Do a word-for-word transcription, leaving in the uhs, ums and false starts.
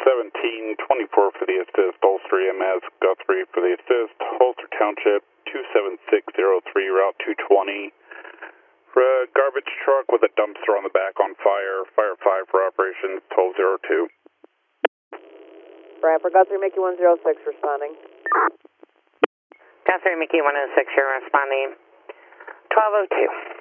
seventeen twenty-four for the assist, Ulster E M S, Guthrie for the assist, Holster Township, two seven six zero three, Route two twenty. For a garbage truck with a dumpster on the back on fire, Fire five for operations, twelve oh two. Brad, for Guthrie, Mickey one oh six responding. Guthrie, Mickey one oh six, you're responding. twelve oh two.